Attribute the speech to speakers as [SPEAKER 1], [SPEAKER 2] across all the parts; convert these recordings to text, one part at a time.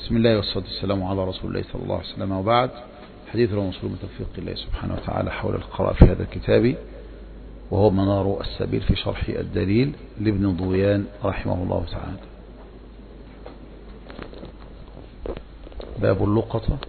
[SPEAKER 1] بسم الله والصلاة والسلام على رسول الله صلى الله عليه وسلم، وبعد. حديث الموصول من توفيق الله سبحانه وتعالى حول القراءة في هذا الكتاب، وهو منار السبيل في شرح الدليل لابن ضويان رحمه الله تعالى. باب اللقطة.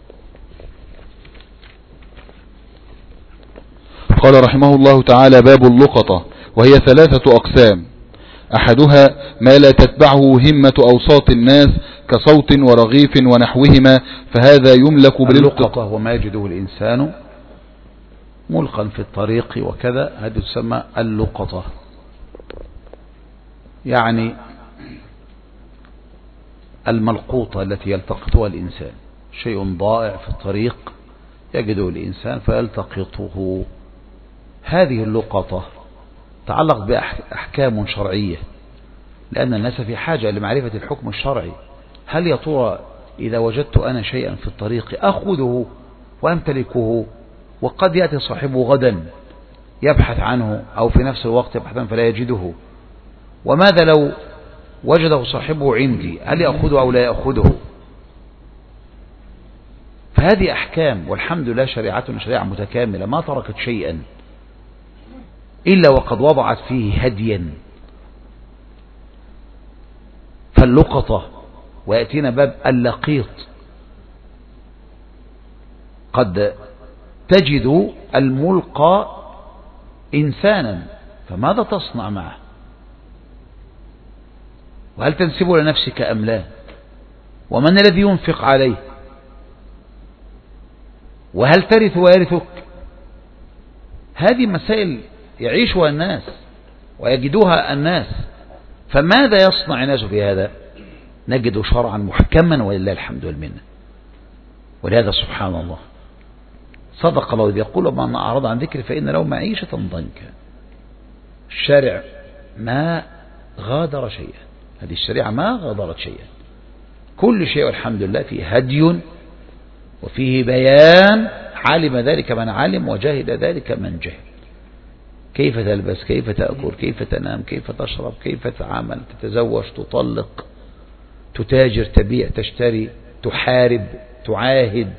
[SPEAKER 2] قال رحمه الله تعالى: باب اللقطة، وهي ثلاثة أقسام: أحدها ما لا تتبعه همة أوساط الناس كصوت ورغيف ونحوهما، فهذا يملك
[SPEAKER 1] اللقطة وما يجده الإنسان ملقا في الطريق وكذا، هذه تسمى اللقطة. يعني الملقوطة التي يلتقطها الإنسان، شيء ضائع في الطريق يجده الإنسان فيلتقطه. هذه اللقطة تعلق بأحكام شرعية، لأن الناس في حاجة لمعرفة الحكم الشرعي. هل يا ترى إذا وجدت أنا شيئا في الطريق أخذه وأمتلكه، وقد يأتي صاحبه غدا يبحث عنه، أو في نفس الوقت يبحث عنه فلا يجده، وماذا لو وجده صاحبه عندي؟ هل يأخذه أو لا يأخذه؟ فهذه أحكام، والحمد لله شريعتنا شريعة متكاملة ما تركت شيئا إلا وقد وضعت فيه هديا. فاللقطة، ويأتينا باب اللقيط، قد تجد الملقى إنسانا فماذا تصنع معه؟ وهل تنسبه لنفسك أم لا؟ ومن الذي ينفق عليه؟ وهل ترث ويرثك؟ هذه مسائل يعيشها الناس ويجدوها الناس، فماذا يصنع الناس في هذا؟ نجد شرعا محكما ولله الحمد والمنة. ولهذا سبحان الله صدق الله يقول: من أعرض عن ذكر فإن له معيشة ضنكا. الشارع ما غادر شيئا، هذه الشريعة ما غادرت شيئا، كل شيء والحمد لله فيه هدي وفيه بيان، علم ذلك من علم وجهل ذلك من جهل. كيف تلبس، كيف تأكل، كيف تنام، كيف تشرب، كيف تتعامل، تتزوج، تطلق، تتاجر، تبيع، تشتري، تحارب، تعاهد،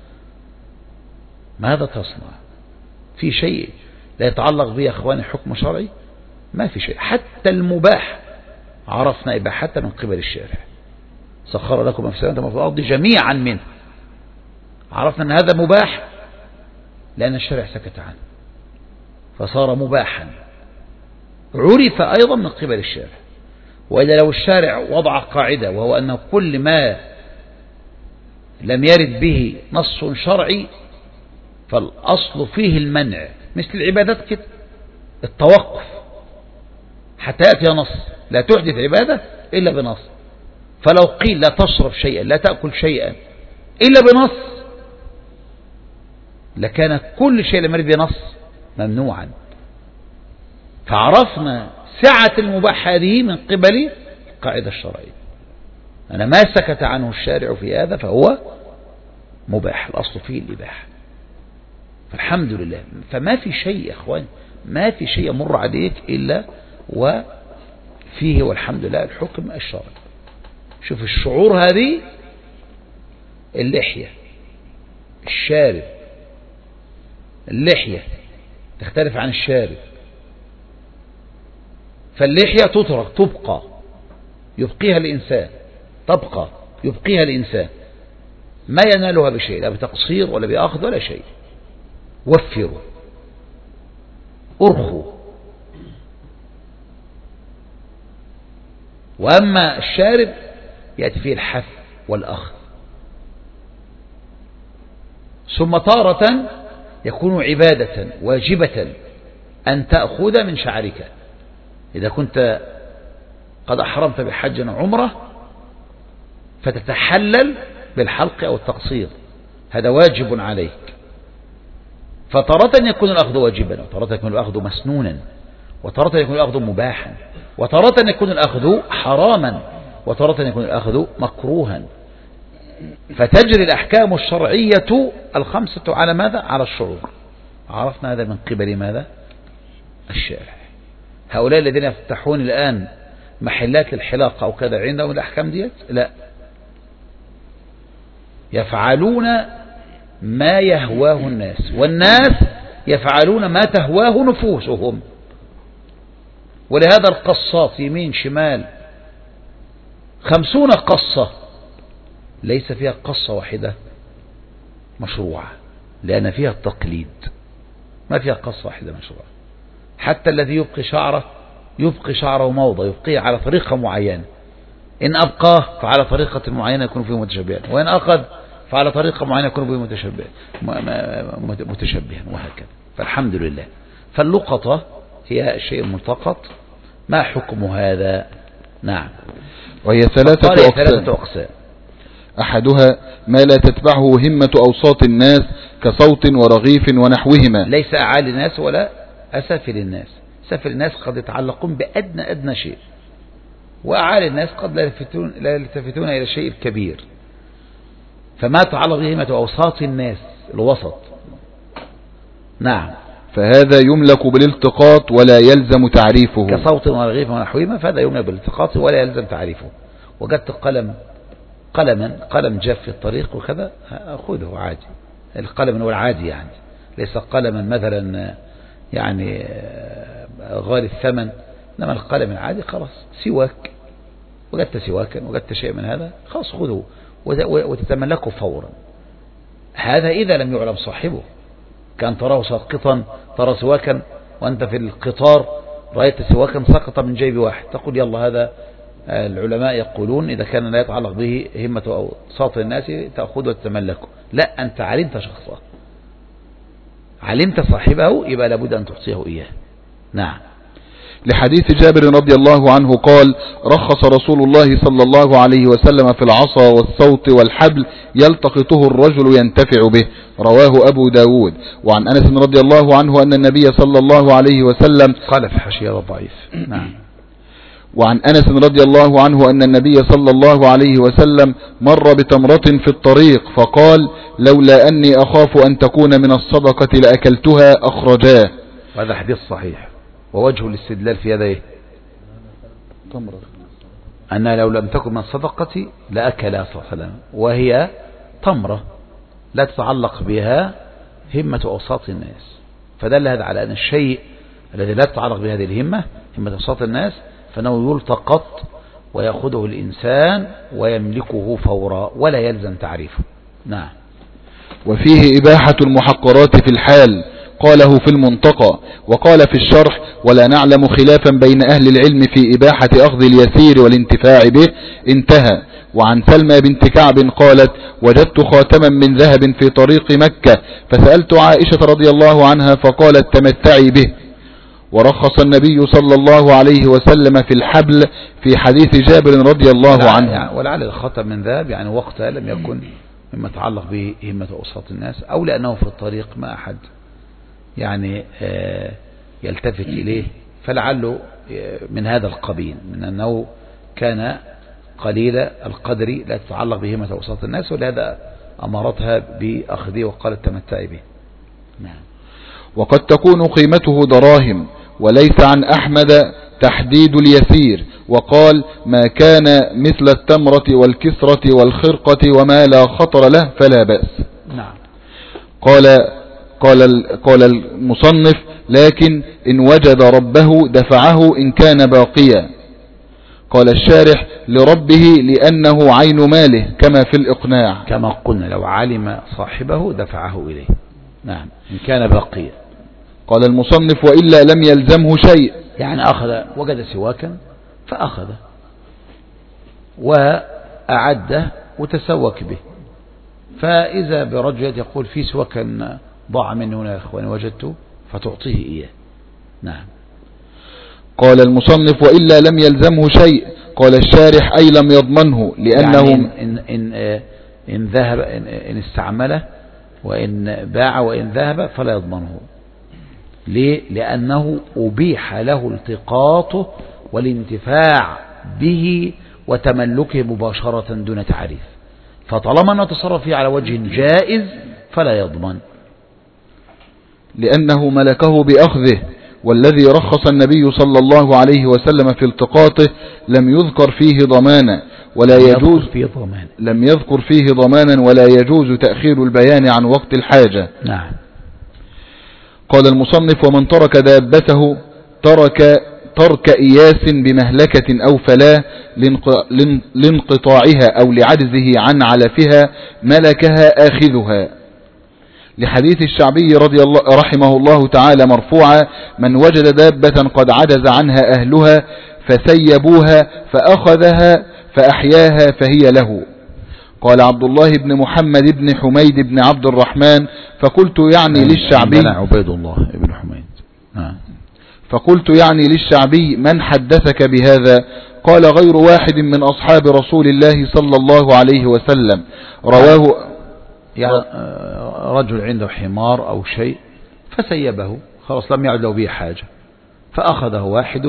[SPEAKER 1] ماذا تصنع؟ في شيء لا يتعلق به يا أخواني حكم شرعي؟ ما في شيء. حتى المباح عرفنا إباحته من قبل الشارع. سخر لكم ما في السماوات وما في الأرض جميعا منه. عرفنا أن هذا مباح لأن الشارع سكت عنه فصار مباحا، عرف أيضا من قبل الشارع. وإذا لو الشارع وضع قاعدة، وهو أن كل ما لم يرد به نص شرعي فالأصل فيه المنع، مثل العبادات كده، التوقف حتى يأتي نص، لا تحدث عبادة إلا بنص. فلو قيل لا تشرب شيئا، لا تأكل شيئا إلا بنص، لكان كل شيء لم يرد بنص ممنوعا. فعرفنا سعة المباح هذه من قبل القاعدة الشرعية. أنا ما سكت عنه الشارع في هذا فهو مباح، الأصل فيه الإباحة، فالحمد لله. فما في شيء يا أخوان، ما في شيء يمر عليك إلا وفيه والحمد لله الحكم الشرعي. شوف الشعور هذه، اللحية، الشارب، اللحية تختلف عن الشارب. فاللحية تترك، تبقى، يبقيها الإنسان، تبقى يبقيها الإنسان، ما ينالها بشيء، لا بتقصير ولا بأخذ ولا شيء. وفروا، أرخوا. وأما الشارب يأتي فيه الحث والأخذ. ثم تارة يكون عبادة واجبة أن تأخذ من شعرك. إذا كنت قد أحرمت بحج أو عمرة فتتحلل بالحلق أو التقصير، هذا واجب عليك. فتارة يكون الأخذ واجبا، وتارة يكون الأخذ مسنونا، وتارة يكون الأخذ مباحا، وتارة يكون الأخذ حراما، وتارة يكون الأخذ مكروها. فتجري الأحكام الشرعية الخمسة على ماذا؟ على الشعور. عرفنا هذا من قبل ماذا؟ الشارع. هؤلاء الذين يفتحون الآن محلات الحلاقة أو كذا عندهم الأحكام ديت؟ لا، يفعلون ما يهواه الناس، والناس يفعلون ما تهواه نفوسهم. ولهذا القصات يمين شمال 50 قصة ليس فيها قصة واحدة مشروعة، لأن فيها التقليد، ما فيها قصة واحدة مشروعة. حتى الذي يبقي شعره موضة، يبقيه على طريقة معينة، إن أبقاه فعلى طريقة معينة يكون فيه متشبها، وإن أخذ فعلى طريقة معينة يكون فيه متشبها، وهكذا. فالحمد لله. فاللقطة هي الشيء الملتقط. ما حكم هذا؟ نعم.
[SPEAKER 2] وهي ثلاثة أقسام. أحدها ما لا تتبعه همة أوساط الناس كصوت ورغيف ونحوهما،
[SPEAKER 1] ليس أعالي الناس ولا أسافل الناس. سافل الناس قد يتعلقون بأدنى شيء، وأعالي الناس قد لا يلتفتون إلى الشيء الكبير. فما تعلق به همة أوساط الناس، الوسط. نعم.
[SPEAKER 2] فهذا يملك بالالتقاط ولا يلزم تعريفه،
[SPEAKER 1] كصوت ورغيف ونحوهما، فهذا يملك بالالتقاط ولا يلزم تعريفه. وجدت قلم جاف في الطريق وكذا، أخذه عادي. القلم هو العادي، يعني ليس قلما مثلا يعني غالي الثمن، إنما القلم العادي خلاص. سواك، وجدت سواكا، وجدت شيء من هذا، خلاص خذه وتتملكه فورا. هذا إذا لم يعلم صاحبه. كان تراه ساقطا، ترى سواكا وأنت في القطار رأيت سواكا سقط من جيب واحد، تقول يلا هذا. العلماء يقولون إذا كان لا يتعلق به همة أو صوت الناس تأخذه وتتملكه. لا، أنت علمت شخصه، علمت صاحبه، يبقى لابد أن تعطيه إياه. نعم.
[SPEAKER 2] لحديث جابر رضي الله عنه قال: رخص رسول الله صلى الله عليه وسلم في العصا والصوت والحبل يلتقطه الرجل ينتفع به، رواه أبو داود. وعن أنس رضي الله عنه أن النبي صلى الله عليه وسلم
[SPEAKER 1] قال في حاشية الضعيف. نعم.
[SPEAKER 2] وعن أنس رضي الله عنه أن النبي صلى الله عليه وسلم مر بتمرة في الطريق فقال: لولا أني أخاف أن تكون من الصدقة لأكلتها، أخرجاه.
[SPEAKER 1] هذا حديث صحيح. ووجه الاستدلال في هذا
[SPEAKER 2] تمرة،
[SPEAKER 1] أن لو لم تكن من الصدقة لأكلها صلى الله عليه وسلم، وهي تمرة لا تتعلق بها همة أوساط الناس. فدل هذا على أن الشيء الذي لا تتعلق بهذه الهمة، همة أوساط الناس، فإنه يلتقط ويأخذه الإنسان ويملكه فورا ولا يلزم تعريفه. نعم.
[SPEAKER 2] وفيه إباحة المحقرات في الحال، قاله في المنتقى. وقال في الشرح: ولا نعلم خلافا بين أهل العلم في إباحة أخذ اليسير والانتفاع به، انتهى. وعن سلمى بنت كعب قالت: وجدت خاتما من ذهب في طريق مكة، فسألت عائشة رضي الله عنها فقالت: تمتعي به. ورخص النبي صلى الله عليه وسلم في الحبل في حديث جابر رضي الله عنه.
[SPEAKER 1] ولعل الخاتم من ذهب يعني وقتها لم يكن مما يتعلق به همة أوساط الناس، أو لأنه في الطريق ما أحد يعني يلتفت إليه، فلعله من هذا القبيل، من أنه كان قليل القدر لا تتعلق بهمة أوساط الناس، ولهذا أمرتها بأخذه وقالت تمتعي به. نعم.
[SPEAKER 2] وقد تكون قيمته دراهم. وليس عن أحمد تحديد اليسير، وقال: ما كان مثل التمرة والكسرة والخرقة وما لا خطر له فلا بأس.
[SPEAKER 1] نعم.
[SPEAKER 2] قال المصنف: لكن إن وجد ربه دفعه إن كان باقيا. قال الشارح: لربه لأنه عين ماله، كما في الإقناع.
[SPEAKER 1] كما قلنا لو علم صاحبه دفعه إليه. نعم، إن كان باقيا.
[SPEAKER 2] قال المصنف: وإلا لم يلزمه شيء،
[SPEAKER 1] يعني وجد سواكا فأخذه وأعده وتسوك به، فإذا برجل يقول في سواكا ضاع منه هنا يا إخواني وجدته، فتعطيه إياه. نعم.
[SPEAKER 2] قال المصنف: وإلا لم يلزمه شيء. قال الشارح: أي لم يضمنه، لأنه
[SPEAKER 1] يعني إن ذهب، إن استعمله، وإن باع، وإن ذهب فلا يضمنه. ليه؟ لأنه أبيح له التقاطه والانتفاع به وتملكه مباشرة دون تعريف، فطالما أنه تصرف فيه على وجه جائز فلا يضمن،
[SPEAKER 2] لأنه ملكه بأخذه. والذي رخص النبي صلى الله عليه وسلم في التقاطه لم يذكر فيه ضمانا ولا يجوز تأخير البيان عن وقت الحاجة.
[SPEAKER 1] نعم.
[SPEAKER 2] قال المصنف: ومن ترك دابته ترك إياس بمهلكة أو فلاة لانقطاعها أو لعجزه عن علفها ملكها آخذها، لحديث الشعبي رحمه الله تعالى مرفوعا: من وجد دابة قد عجز عنها أهلها فسيبوها فأخذها فأحياها فهي له. قال عبد الله بن محمد بن حميد بن عبد الرحمن: فقلت يعني للشعبي
[SPEAKER 1] عبيد الله بن حميد
[SPEAKER 2] فقلت يعني للشعبي: من حدثك بهذا؟ قال: غير واحد من أصحاب رسول الله صلى الله عليه وسلم. رواه
[SPEAKER 1] يعني رجل عنده حمار أو شيء فسيبه، خلاص لم يعد له به حاجة، فأخذه واحد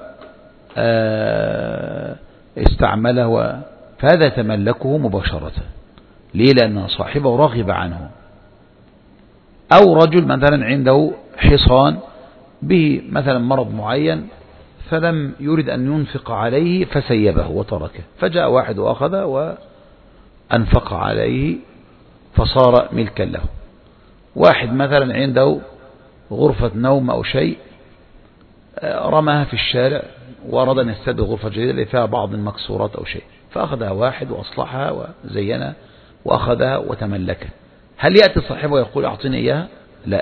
[SPEAKER 1] واستعمله، فهذا تملكه مباشرة. ليه؟ لأن صاحبه رغب عنه. أو رجل مثلا عنده حصان به مثلا مرض معين فلم يرد أن ينفق عليه فسيبه وتركه، فجاء واحد وأخذ وأنفق عليه فصار ملكا له. واحد مثلا عنده غرفة نوم أو شيء رماها في الشارع وأراد أن يستبدل غرفة جديدة اللي فيها بعض المكسورات أو شيء، فأخذها واحد وأصلحها وزينها وأخذها وتملكها. هل يأتي صاحبه يقول أعطيني إياها؟ لا.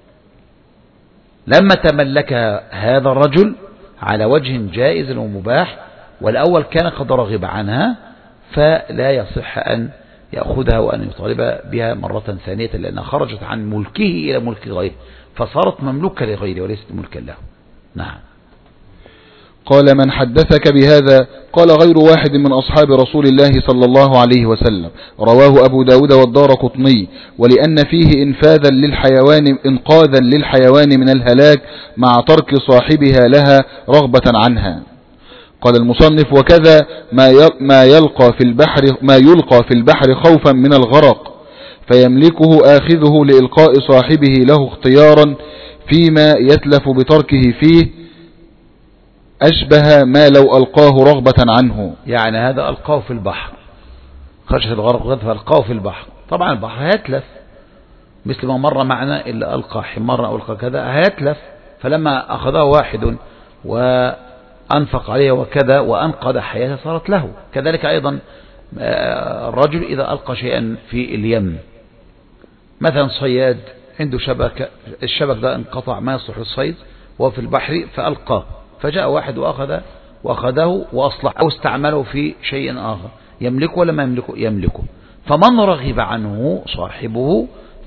[SPEAKER 1] لما تملكها هذا الرجل على وجه جائز ومباح، والأول كان قد رغب عنها، فلا يصح أن يأخذها وأن يطالب بها مرة ثانية، لأنها خرجت عن ملكه إلى ملك غيره، فصارت مملوكة لغيره وليست ملكا له. نعم.
[SPEAKER 2] قال: من حدثك بهذا؟ قال: غير واحد من أصحاب رسول الله صلى الله عليه وسلم. رواه أبو داود والدارقطني. ولأن فيه إنقاذا للحيوان من الهلاك مع ترك صاحبها لها رغبة عنها. قال المصنف: وكذا ما يلقى في البحر خوفا من الغرق فيملكه آخذه لإلقاء صاحبه له اختيارا فيما يتلف بتركه فيه، أشبه ما لو ألقاه رغبة عنه.
[SPEAKER 1] يعني هذا ألقاه في البحر، خشية الغرق فألقاه في البحر، طبعا البحر هيتلف، مثل ما مر معنا إلا ألقى حمارا أو ألقى كذا هيتلف، فلما أخذه واحد وأنفق عليه وكذا وأنقذ حياته صارت له. كذلك أيضا الرجل إذا ألقى شيئا في اليم، مثلا صياد عنده شبكة، الشبك ده انقطع ما يصلح للصيد وهو في البحر فألقاه، فجاء واحد وأخذه وأصلح أو استعمله في شيء آخر، يملكه ولا ما يملكه؟ يملكه. فمن رغب عنه صاحبه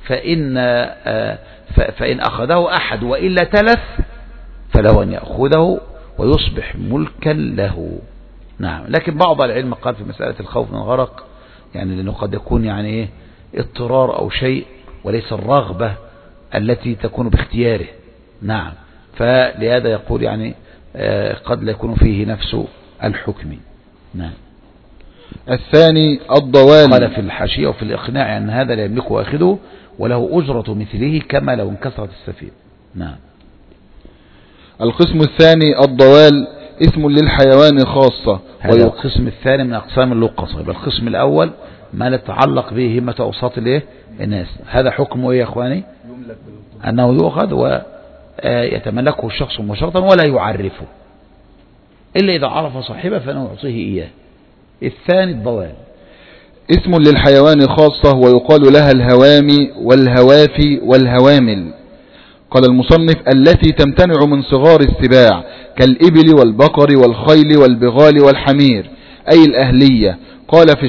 [SPEAKER 1] فإن أخذه أحد وإلا تلف فله أن يأخذه ويصبح ملكا له. نعم. لكن بعض العلم قال في مسألة الخوف من الغرق، يعني لأنه قد يكون يعني اضطرار أو شيء وليس الرغبة التي تكون باختياره. نعم. فلهذا يقول يعني قد لا يكون فيه نفس الحكم. نعم.
[SPEAKER 2] الثاني الضوال.
[SPEAKER 1] قال في الحاشية وفي الإقناع أن هذا لا يملكه أخذه وله أجرة مثله كما لو انكسرت السفينة. نعم.
[SPEAKER 2] القسم الثاني الضوال اسم للحيوان خاصة.
[SPEAKER 1] هذا القسم الثاني من أقسام اللقصة. يبقى القسم الأول ما يتعلق به همة أوساط الناس، هذا حكمه إيه يا أخواني؟ أنه يؤخذ ويتملكه الشخص مباشرة ولا يعرفه إلا إذا عرف صاحبه فإنه يعطيه إياه. الثاني الضوال
[SPEAKER 2] اسم للحيوان خاصة ويقال لها الهوامي والهوافي والهوامل. قال المصنف: التي تمتنع من صغار السباع كالإبل والبقر والخيل والبغال والحمير، أي الأهلية. قال في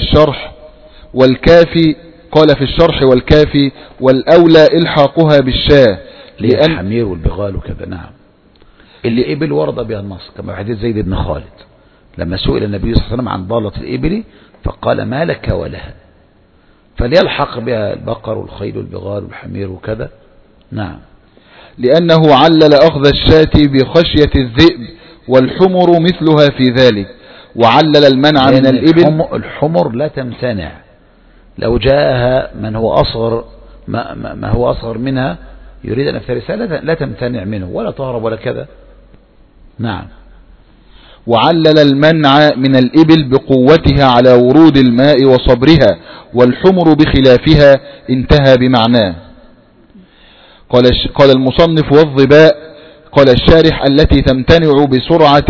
[SPEAKER 2] الشرح والكافي والأولى إلحاقها بالشاة
[SPEAKER 1] لأن الحمير والبغال وكذا. نعم. اللي إبل ورد بها النص كما في حديث زيد بن خالد لما سئل النبي صلى الله عليه وسلم عن ضالة الإبل فقال: ما لك ولها، فليلحق بها البقر والخيل والبغال والحمير وكذا. نعم.
[SPEAKER 2] لأنه علل أخذ الشاة بخشية الذئب والحمر مثلها في ذلك، وعلل المنع من الإبل.
[SPEAKER 1] الحمر لا تمتنع لو جاءها من هو أصغر ما هو أصغر منها يريد أن يفترسها لا تمتنع منه ولا تهرب ولا كذا. نعم.
[SPEAKER 2] وعلل المنع من الإبل بقوتها على ورود الماء وصبرها، والحمر بخلافها، انتهى بمعناه. قال المصنف: والظباء، قال الشارح: التي تمتنع بسرعة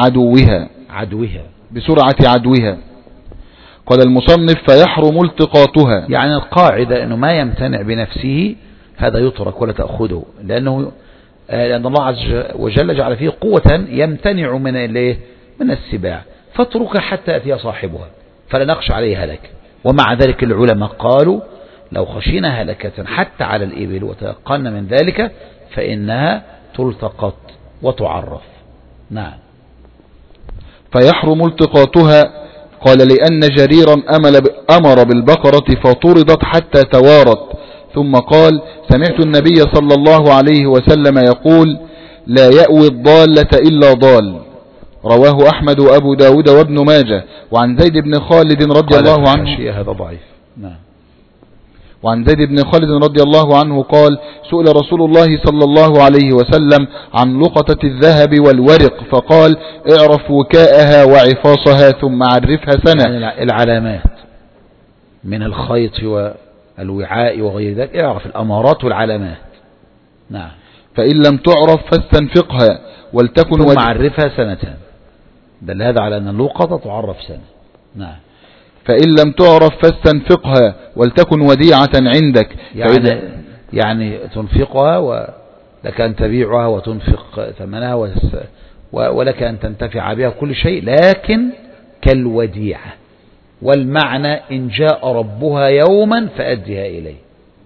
[SPEAKER 2] عدوها. قال المصنف: فيحرم التقاطها.
[SPEAKER 1] يعني القاعدة أنه ما يمتنع بنفسه هذا يترك ولا تأخذه، لأن الله عز وجل جعل فيه قوة يمتنع من السباع، فاترك حتى يأتي صاحبها فلا نخشى عليه هلك. ومع ذلك العلماء قالوا لو خشينا هلكة حتى على الإبل وتيقنا من ذلك فإنها تلتقط وتعرف. نعم.
[SPEAKER 2] فيحرم التقاطها. قال: لأن جريرا أمر بالبقرة فطردت حتى توارت، ثم قال: سمعت النبي صلى الله عليه وسلم يقول: لا يأوي الضالة إلا ضال. رواه أحمد وأبو داود وابن ماجه. وعن زيد بن خالد رضي الله عنه،
[SPEAKER 1] هذا ضعيف. نعم.
[SPEAKER 2] وعن زيد بن خالد رضي الله عنه قال: سئل رسول الله صلى الله عليه وسلم عن لقطة الذهب والورق، فقال: اعرف وكاءها وعفاصها ثم عرفها سنة.
[SPEAKER 1] يعني العلامات من الخيط والوعاء وغير ذلك، اعرف الأمارات والعلامات. نعم.
[SPEAKER 2] فإن لم تعرف فاستنفقها ولتكن
[SPEAKER 1] ثم عرفها سنة، دل هذا على أن اللقطة تعرف سنة. نعم.
[SPEAKER 2] فإن لم تعرف فاستنفقها ولتكن وديعة عندك.
[SPEAKER 1] يعني تنفقها ولك أن تبيعها وتنفق ثمنها ولك أن تنتفع بها كل شيء، لكن كالوديعة. والمعنى إن جاء ربها يوما فأدها إليه.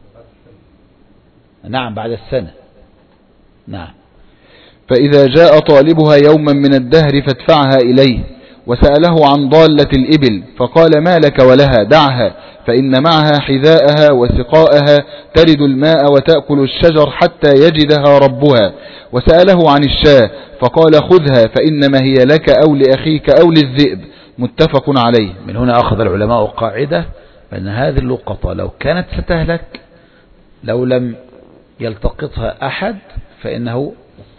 [SPEAKER 1] نعم، بعد السنة. نعم.
[SPEAKER 2] فإذا جاء طالبها يوما من الدهر فادفعها إليه. وسأله عن ضالة الإبل فقال: ما لك ولها؟ دعها، فإن معها حذاءها وسقاءها، ترد الماء وتأكل الشجر حتى يجدها ربها. وسأله عن الشاة فقال: خذها، فإنما هي لك أو لأخيك أو للذئب. متفق عليه.
[SPEAKER 1] من هنا أخذ العلماء قاعدة بأن هذه اللقطة لو كانت ستهلك لو لم يلتقطها أحد فإنه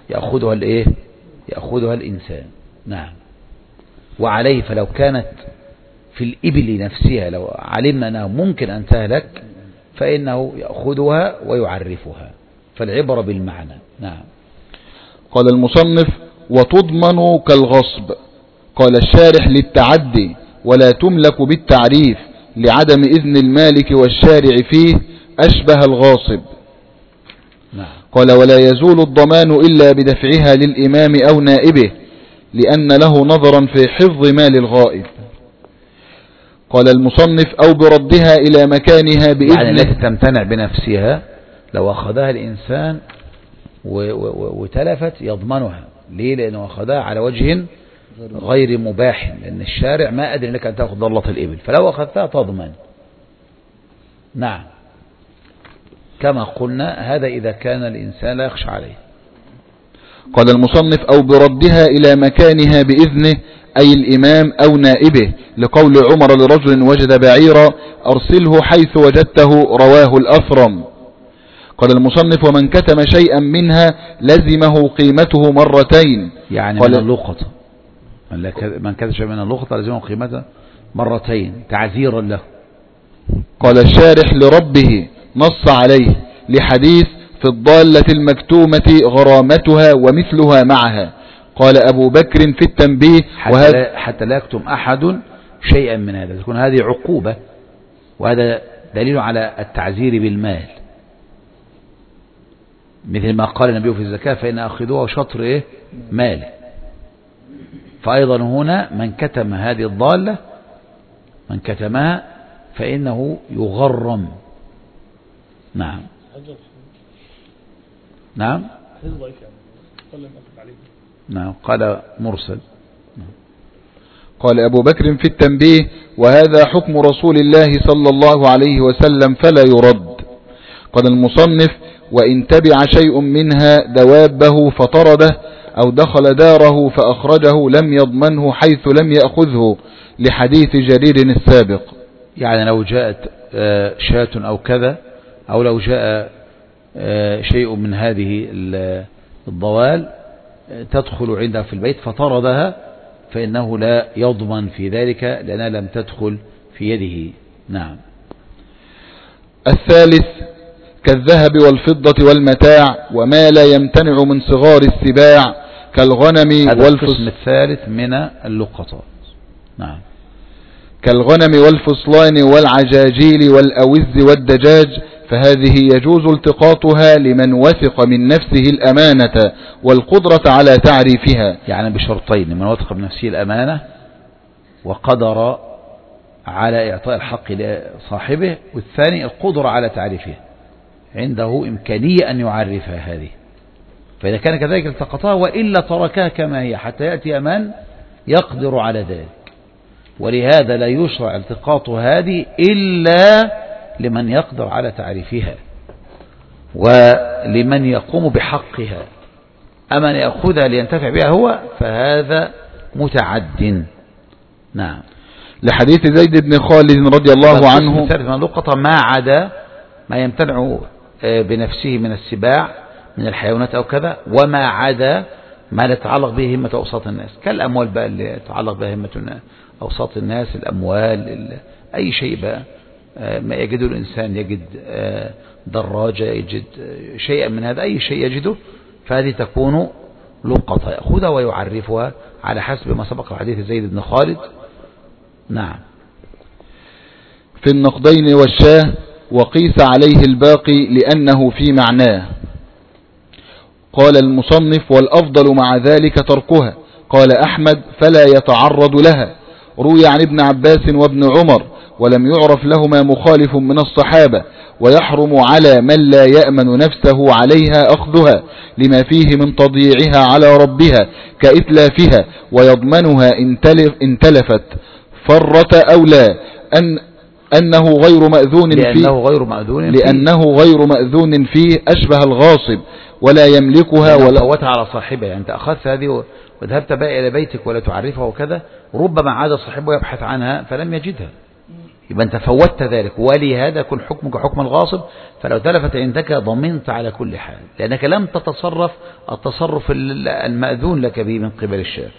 [SPEAKER 1] يأخذها الإنسان. نعم. وعليه فلو كانت في الإبل نفسها لو علمنا أنها ممكن أن تهلك فإنه يأخذها ويعرفها، فالعبرة بالمعنى. نعم.
[SPEAKER 2] قال المصنف: وتضمن كالغصب. قال الشارح: للتعدي، ولا تملك بالتعريف لعدم إذن المالك والشارع فيه، أشبه الغاصب.
[SPEAKER 1] نعم.
[SPEAKER 2] قال: ولا يزول الضمان إلا بدفعها للإمام أو نائبه، لأن له نظرا في حفظ مال الغائب. قال المصنف: أو بردها إلى مكانها بإذن.
[SPEAKER 1] يعني التي تمتنع بنفسها لو أخذها الإنسان وتلفت يضمنها. ليه؟ لأنه أخذها على وجه غير مباح، لأن الشارع ما أدري لك أن تأخذ ضلة الإبل، فلو أخذتها تضمن. نعم. كما قلنا هذا إذا كان الإنسان لا يخشى عليه.
[SPEAKER 2] قال المصنف: أو بردها إلى مكانها بإذنه، أي الإمام أو نائبه، لقول عمر لرجل وجد بعيرا: أرسله حيث وجدته. رواه الأثرم. قال المصنف: ومن كتم شيئا منها لزمه قيمته مرتين.
[SPEAKER 1] يعني من اللقطة، من كتم شيئا من اللقطة لزمه قيمته مرتين تعزيرا له.
[SPEAKER 2] قال الشارح: لربه، نص عليه لحديث: في الضالة المكتومة غرامتها ومثلها معها. قال أبو بكر في التنبيه:
[SPEAKER 1] حتى لا يكتم أحد شيئا من هذا، تكون هذه عقوبة، وهذا دليل على التعزير بالمال، مثل ما قال النبي في الزكاة: فإن أخذوها شطر مال. فأيضا هنا من كتم هذه الضالة، من كتمها فإنه يغرم. نعم. نعم. نعم. قال مرسل.
[SPEAKER 2] قال أبو بكر في التنبيه: وهذا حكم رسول الله صلى الله عليه وسلم فلا يرد. قال المصنف: وإن تبع شيء منها دوابه فطرده أو دخل داره فأخرجه لم يضمنه حيث لم يأخذه، لحديث جرير السابق.
[SPEAKER 1] يعني لو جاءت شاة أو كذا، أو لو جاء شيء من هذه الضوال تدخل عندها في البيت فطردها، فإنه لا يضمن في ذلك لأنها لم تدخل في يده. نعم.
[SPEAKER 2] الثالث كالذهب والفضة والمتاع وما لا يمتنع من صغار السباع كالغنم
[SPEAKER 1] القسم الثالث من اللقطات. نعم.
[SPEAKER 2] كالغنم والفصلان والعجاجيل والأوز والدجاج، فهذه يجوز التقاطها لمن وثق من نفسه الأمانة والقدرة على تعريفها.
[SPEAKER 1] يعني بشرطين: من وثق من نفسه الأمانة وقدر على إعطاء الحق لصاحبه، والثاني القدرة على تعريفها، عنده إمكانية أن يعرفها هذه. فإذا كان كذلك التقطها، وإلا تركها كما هي حتى يأتي من يقدر على ذلك. ولهذا لا يشرع التقاط هذه إلا لمن يقدر على تعريفها ولمن يقوم بحقها. أما أن يأخذها لينتفع بها هو فهذا متعد. نعم.
[SPEAKER 2] لحديث زيد بن خالد رضي الله عنه:
[SPEAKER 1] الثالث من اللقطة ما عدا ما يمتنع بنفسه من السباع من الحيوانات أو كذا، وما عدا ما لا يتعلق به همة أوساط الناس، كالأموال بقى اللي يتعلق بها همة أوساط الناس، الأموال، أي شيء بقى ما يجده الإنسان، يجد دراجة، يجد شيئا من هذا، أي شيء يجده، فهذه تكون لقطة يأخذها ويعرفها على حسب ما سبق حديث زيد بن خالد. نعم.
[SPEAKER 2] في النقدين والشاه وقيس عليه الباقي لأنه في معناه. قال المصنف: والأفضل مع ذلك تركها. قال أحمد: فلا يتعرض لها. روي عن ابن عباس وابن عمر ولم يعرف لهما مخالف من الصحابة، ويحرم على من لا يأمن نفسه عليها أخذها لما فيه من تضييعها على ربها كإتلافها، ويضمنها إن تلفت فرت أو لا، لأنه غير مأذون فيه أشبه الغاصب ولا يملكها ولا
[SPEAKER 1] فوتها على صاحبها. يعني أنت أخذت هذه وذهبت بقى إلى بيتك ولا تعرفها وكذا، ربما عاد صاحبه يبحث عنها فلم يجدها، يبقى أنت فوتت ذلك. ولهذا كن حكمك حكم الغاصب، فلو تلفت عندك ضمنت على كل حال، لأنك لم تتصرف التصرف المأذون لك به من قبل الشارع.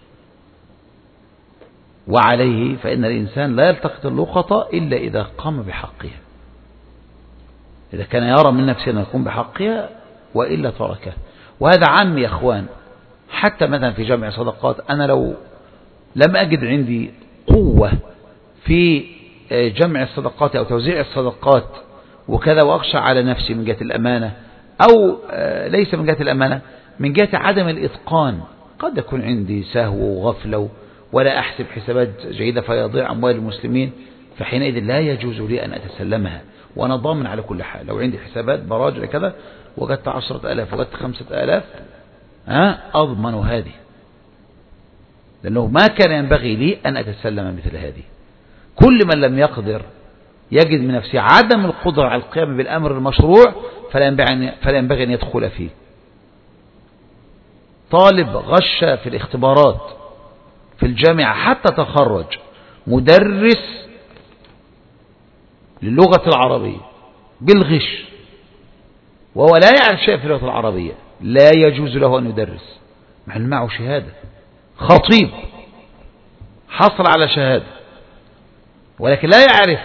[SPEAKER 1] وعليه فإن الإنسان لا يلتقط اللقطة إلا إذا قام بحقها، إذا كان يرى من نفسه أن يقوم بحقها، وإلا تركه. وهذا عام يا أخوان، حتى مثلا في جمع صدقات، أنا لو لم أجد عندي قوة في جمع الصدقات أو توزيع الصدقات وكذا، وأخشى على نفسي من جهة الأمانة، أو ليس من جهة الأمانة، من جهة عدم الإتقان، قد يكون عندي سهو وغفلة ولا أحسب حسابات جيدة فيضيع أموال المسلمين، فحينئذ لا يجوز لي أن أتسلمها، وأنا ضامن على كل حال. لو عندي حسابات براجل كذا وجدت 10,000 وجدت 5,000 أضمن هذه، لأنه ما كان ينبغي لي أن أتسلم مثل هذه. كل من لم يقدر يجد من نفسه عدم القدرة على القيام بالأمر المشروع فلا ينبغي أن يدخل فيه. طالب غش في الاختبارات في الجامعة حتى تخرج، مدرس للغة العربية بالغش وهو لا يعرف شيء في اللغة العربية، لا يجوز له أن يدرس مع أن معه شهادة، خطيب حصل على شهادة، ولكن لا يعرف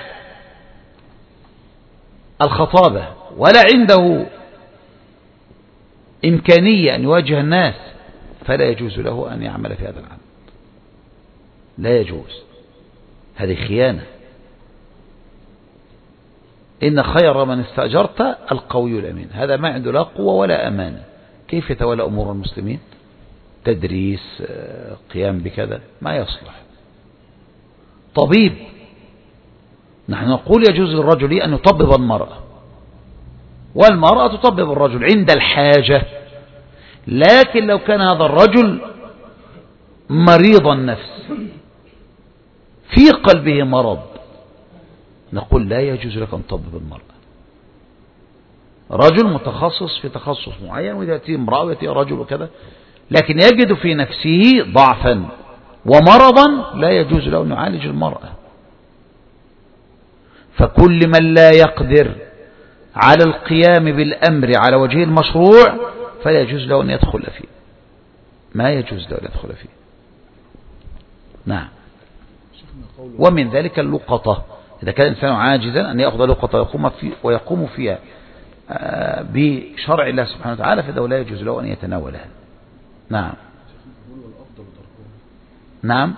[SPEAKER 1] الخطابة ولا عنده إمكانية أن يواجه الناس، فلا يجوز له أن يعمل في هذا العمل، لا يجوز، هذه خيانة. إن خير من استأجرت القوي الأمين، هذا ما عنده لا قوة ولا أمانة، كيف يتولى أمور المسلمين؟ تدريس، قيام بكذا، ما يصلح. طبيب، نحن نقول يجوز للرجل أن يطبب المرأة، والمرأة تطبب الرجل عند الحاجة، لكن لو كان هذا الرجل مريض النفس في قلبه مرض، نقول لا يجوز لك أن تطبب المرأة. رجل متخصص في تخصص معين، ويأتي امرأة ويأتي رجل وكذا، لكن يجد في نفسه ضعفا ومرضا، لا يجوز له أن يعالج المرأة. فكل من لا يقدر على القيام بالأمر على وجه المشروع فلا يجوز له أن يدخل فيه، ما يجوز له أن يدخل فيه. نعم. ومن ذلك اللقطة، إذا كان الإنسان عاجزا أن يأخذ لقطة ويقوم فيها بشرع الله سبحانه وتعالى فده لا يجوز له أن يتناولها. نعم. نعم.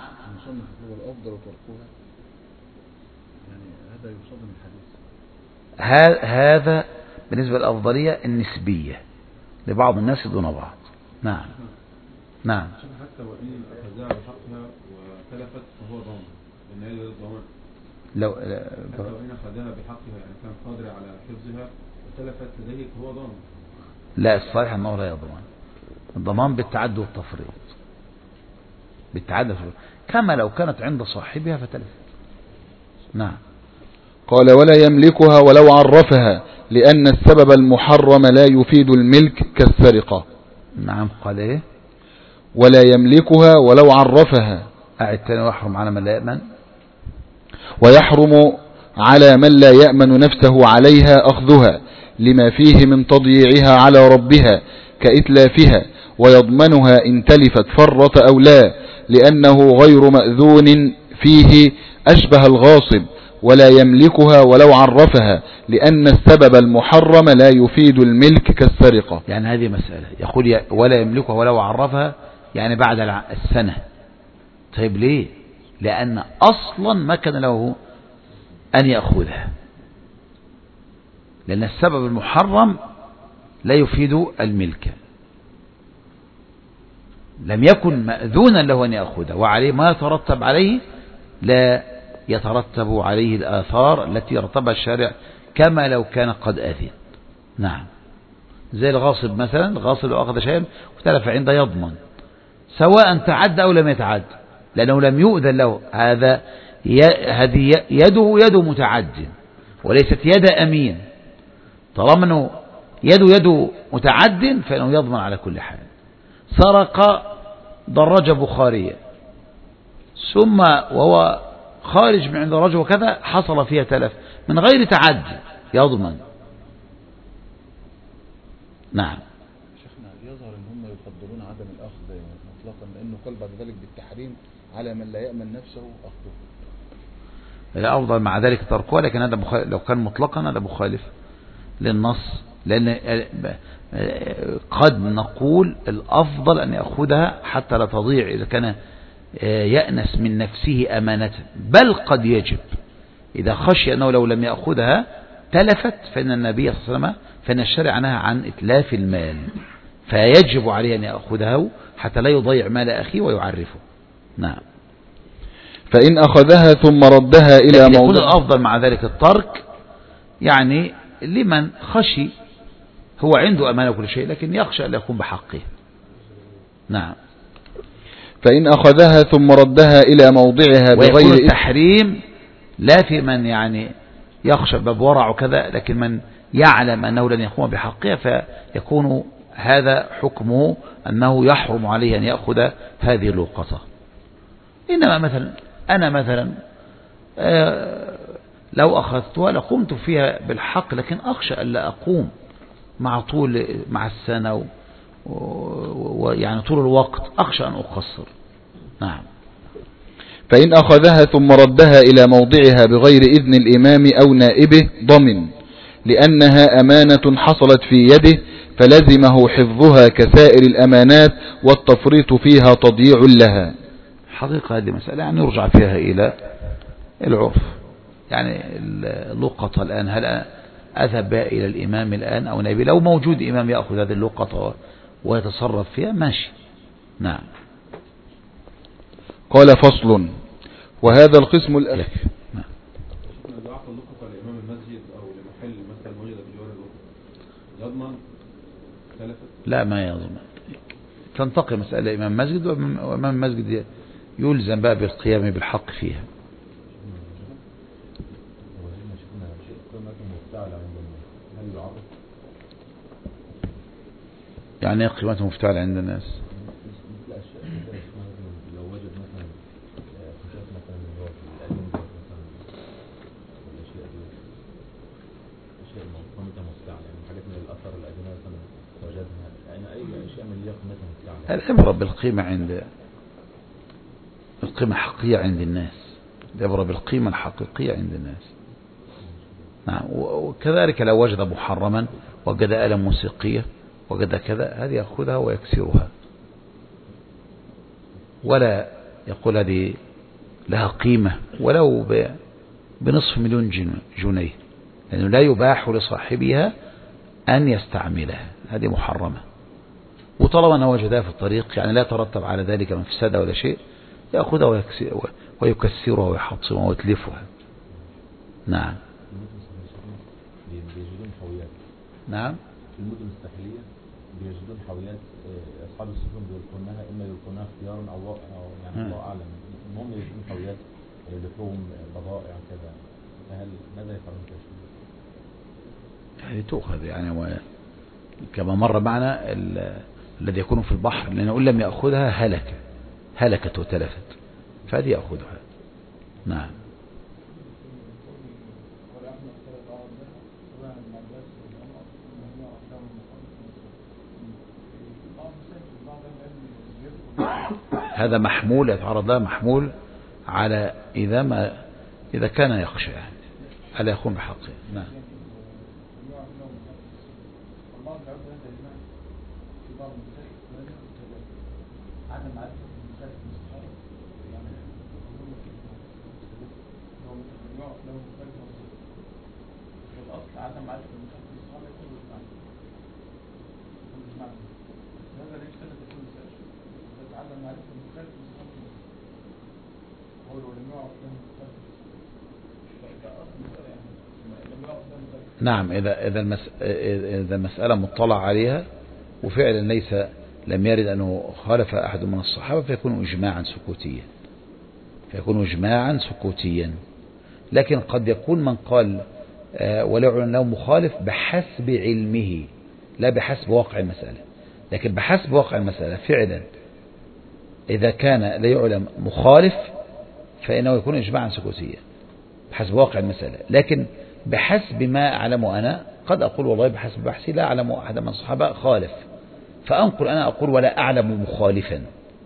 [SPEAKER 1] هذا بالنسبة للأفضلية النسبية لبعض الناس دون بعض. نعم. نعم.
[SPEAKER 3] حتى وإن أخذها بحقها وتلفت فهو ضامن، لأن هي ضمان. حتى وإن أخذها بحقها يعني كان قادر على حفظها وتلفت لديه فهو ضامن.
[SPEAKER 1] لا، الصحيح أنه لا يضمن. الضمان بالتعدي والتفريط، بالتعدي كما لو كانت عند صاحبها فتلفت. نعم.
[SPEAKER 2] قال ولا يملكها ولو عرفها لأن السبب المحرم لا يفيد الملك كالسرقة.
[SPEAKER 1] نعم. قال إيه؟
[SPEAKER 2] ولا يملكها ولو عرفها.
[SPEAKER 1] الثاني ويحرم على من لا يأمن،
[SPEAKER 2] ويحرم على من لا يأمن نفسه عليها أخذها لما فيه من تضييعها على ربها كإتلافها، ويضمنها إن تلفت فرط أو لا لأنه غير مأذون فيه أشبه الغاصب. ولا يملكها ولو عرفها لأن السبب المحرم لا يفيد الملك كالسرقة.
[SPEAKER 1] يعني هذه مسألة يقول ولا يملكها ولو عرفها يعني بعد السنة. طيب ليه؟ لأن أصلا ما كان له أن يأخذها، لأن السبب المحرم لا يفيد الملك، لم يكن مأذونا له أن يأخذها، وعليه ما يترتب عليه لا يترتب عليه الآثار التي يرتبها الشارع كما لو كان قد أذن. نعم. زي الغاصب مثلا، الغاصب لو أخذ شيئا واختلف عنده يضمن سواء تعدى أو لم يتعد، لأنه لم يؤذن له. هذه يده يد متعد وليست يد أمين. طالما أنه يد متعد فإنه يضمن على كل حال. سرق دراجة بخارية ثم وهو خارج من عند الرجل وكذا حصل فيها تلف من غير تعدي يضمن. نعم.
[SPEAKER 2] شيخنا يظهر ان هم يفضلون عدم الاخذ مطلقا لانه قال بعد ذلك بالتحريم على من لا يأمن نفسه اخذه.
[SPEAKER 1] الافضل مع ذلك تركه، لكن هذا لو كان مطلقا هذا مخالف للنص، لان قد نقول الافضل ان ياخذها حتى لا تضيع اذا كان يأنس من نفسه أمانة، بل قد يجب إذا خشي أنه لو لم يأخذها تلفت فإن النبي صلى الله عليه وسلم فإن الشرع نهى عن إتلاف المال، فيجب عليه أن يأخذها حتى لا يضيع مال أخيه ويعرفه. نعم.
[SPEAKER 2] فإن أخذها ثم ردها إلى موضع،
[SPEAKER 1] يكون الأفضل مع ذلك الترك، يعني لمن خشي هو عنده أمانة كل شيء لكن يخشى أن يكون بحقه. نعم.
[SPEAKER 2] فإن أخذها ثم ردها إلى موضعها بغير
[SPEAKER 1] التحريم لا في من يعني يخشى باب ورع وكذا، لكن من يعلم أنه لن يقوم بحقها فيكون هذا حكمه أنه يحرم عليه أن يأخذ هذه اللقطة. إنما مثلا أنا مثلا لو أخذتها لقمت فيها بالحق، لكن أخشى أن لا أقوم مع السنة ويعني طول الوقت أخشى أن أقصر. نعم.
[SPEAKER 2] فإن أخذها ثم ردها إلى موضعها بغير إذن الإمام أو نائبه ضمن، لأنها أمانة حصلت في يده فلزمه حفظها كسائر الأمانات والتفريط فيها تضييع لها.
[SPEAKER 1] حقيقة هذه مسألة يعني يرجع فيها إلى العرف. يعني اللقطة الآن هل أذهب إلى الإمام الآن أو نائبه؟ لو موجود إمام يأخذ هذه اللقطة ويتصرف فيها ماشي. نعم.
[SPEAKER 2] قال فصل. وهذا القسم الأخير.
[SPEAKER 1] نعم.
[SPEAKER 3] إذا أعطى اللقطة لإمام المسجد أو لمحل مثلا وجد بجوار اللقطة يضمن تلفت؟
[SPEAKER 1] لا ما يضمن. تنتقل مسألة إمام مسجد، وإمام المسجد يلزم بقى بالقيام بالحق فيها. يعني قيمته مفتعلة عند الناس.
[SPEAKER 4] الاشياء قيمتها مستعلى، يعني حاجات من الاثر القديمه مثلا وجدها، يعني اي اشياء من اللي هي قيمتها مستعلى.
[SPEAKER 1] العبرة بالقيمة عند القيمة الحقيقية عند الناس، العبرة بالقيمة الحقيقية عند الناس. نعم. وكذلك لو وجد محرما، وجد آلة موسيقية، وجد كذا، هذه يأخذها ويكسرها، ولا يقول هذه لها قيمة ولو بنصف مليون جنيه، لأنه لا يباح لصاحبها أن يستعملها، هذه محرمة. وطالما أنه وجدها في الطريق يعني لا ترتب على ذلك مفسدة ولا شيء، يأخذها ويكسرها ويحطمها ويتلفها. نعم.
[SPEAKER 4] بيجدون حاويات.
[SPEAKER 1] نعم.
[SPEAKER 4] في المدن الساحلية بيجدون حاويات، أصحاب السفن بيلقونها، إما يلقونها اختيارا أو يعني الله أعلم، المهم يجدون حاويات لحوم بضائع كذا، فهل ماذا يفعلون كشف؟
[SPEAKER 1] هذه تؤخذ يعني كما مر معنا الذي يكون في البحر، لأنه إن لم يأخذها هلكت وتلفت، فهذه يأخذها. نعم. هذا محمول يتعرض له، محمول على إذا كان يخشى يعني ألا يكون بحقه. نعم. نعم. إذا المسألة مطلع عليها وفعلا لم يرد أنه خالف أحد من الصحابة، فيكون إجماعا سكوتيا. لكن قد يكون من قال ولا يعلم له مخالف بحسب علمه، لا بحسب واقع المسألة، لكن بحسب واقع المسألة فعلا إذا كان لا يعلم مخالف فإنه يكون إجماعا سكوتيا بحسب واقع المسألة. لكن بحسب ما أعلمه أنا، قد أقول والله بحسب بحثي لا أعلم أحد من الصحابة خالف، فأنقل أنا أقول ولا أعلم مخالفا،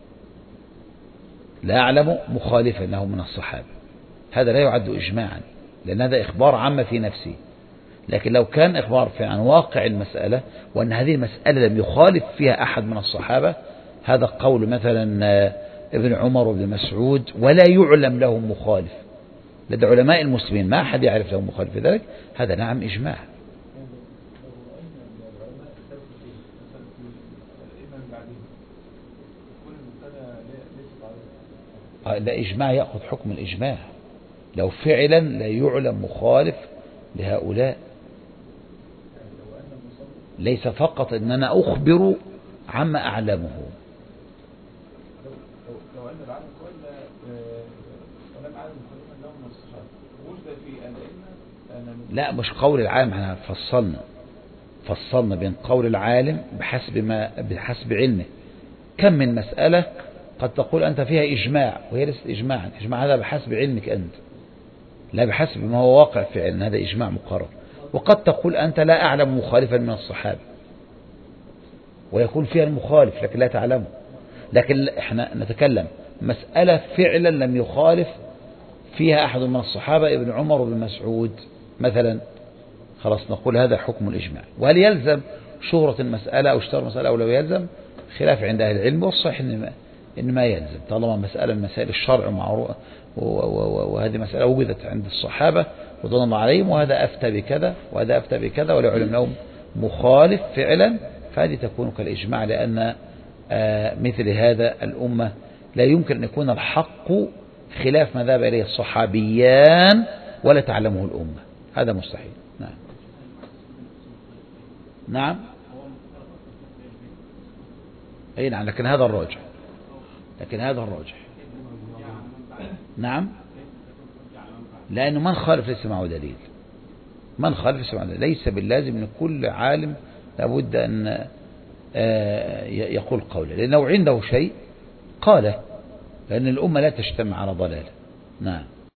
[SPEAKER 1] لا أعلم مخالفا له من الصحابة، هذا لا يعد إجماعا، لأن هذا إخبار عام في نفسه. لكن لو كان إخبار عن واقع المسألة، وأن هذه المسألة لم يخالف فيها أحد من الصحابة، هذا قول مثلا ابن عمر وابن مسعود ولا يعلم لهم مخالف لدى علماء المسلمين، ما أحد يعرف لهم مخالف في ذلك، هذا نعم إجماع. لا، إجماع يأخذ حكم الإجماع لو فعلا لا يعلم مخالف لهؤلاء، ليس فقط أن أنا أخبر عما أعلمه. لا، مش قول العالم، احنا فصلنا بين قول العالم بحسب علمه. كم من مسألة قد تقول أنت فيها إجماع وهي ليست إجماعا، إجماع هذا بحسب علمك أنت، لا بحسب ما هو واقع فعلا، هذا إجماع مقرر. وقد تقول أنت لا أعلم مخالفا من الصحابة ويكون فيها المخالف لكن لا تعلمه، لكن احنا نتكلم مسألة فعلا لم يخالف فيها أحد من الصحابة، ابن عمر وابن مسعود مثلا، خلاص نقول هذا حكم الإجماع. وهل يلزم شهرة المسألة أو اشتهار مسألة أو لو يلزم؟ خلاف عند أهل العلم، والصحيح إن ما يلزم طالما مسألة من مسائل الشرع معروفة، وهذه مسألة وجدت عند الصحابة رضوان الله عليهم، وهذا أفتى بكذا وهذا أفتى بكذا ولا يعلم لهم مخالف فعلا، فهذه تكون كالإجماع. لأن مثل هذا الأمة لا يمكن أن يكون الحق خلاف ما ذهب إليه الصحابيان ولا تعلمه الأمة، هذا مستحيل. نعم. نعم. أي نعم، لكن هذا الراجح. نعم. لأنه من خالف ليس معه دليل، ليس باللازم أن كل عالم لابد أن يقول قوله، لأنه عنده شيء قاله، لأن الأمة لا تجتمع على ضلاله. نعم.